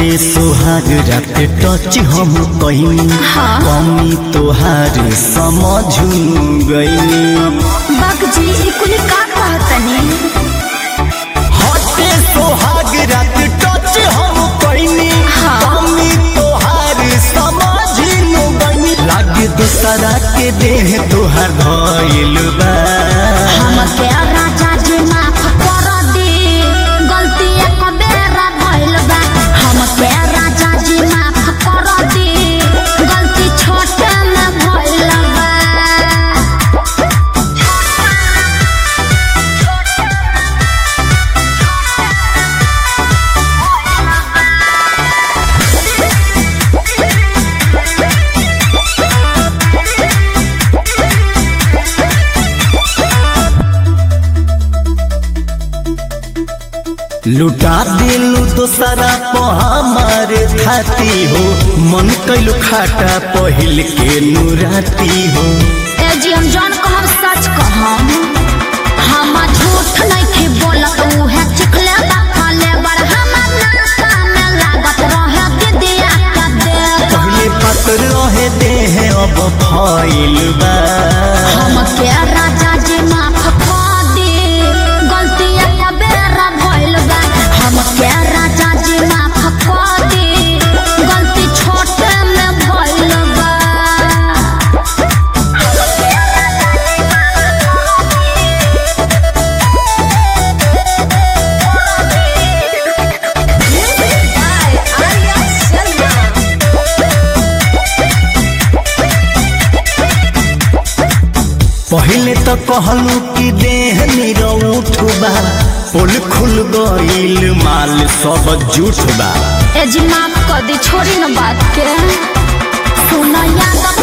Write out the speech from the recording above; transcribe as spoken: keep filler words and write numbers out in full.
सुहाग रात टच हम कहीं कमी तोहार समझ गई बागजी कुल का कहतनी हटे सुहाग रात टच हम कहीं कमी तोहार समझ गई लागे दूसरा के देह तोहार भइल बा हमके राजा जी माफ कर दे गलती एक बेरा भइल बा हमके राजा जी माफ कर दे गलती छोटे में भइल बा लुटा दिलू दोसरा पे हमार खाती हो मन कैलू खाटा पहिल के नुराती हो ए जी हम जान कहब सच कहम हम झूठ नहीं के बोलत उहे चिखले बाखले बड़ हमर नाता में लागत रहे दीदिया का दे पहले पतर रहे देह अब फैल बा हमके राजा जी माफ कर दे गलती एक बेरा भइल बा हमके राजा जी माफ कर दे गलती छोटे में भइल बा पहले तो कहलू कि देह निरउठ बा पुल खुल गईल माल सब झूठ बा ए जी माफ कर दी छोड़ी न बात के सुनो याद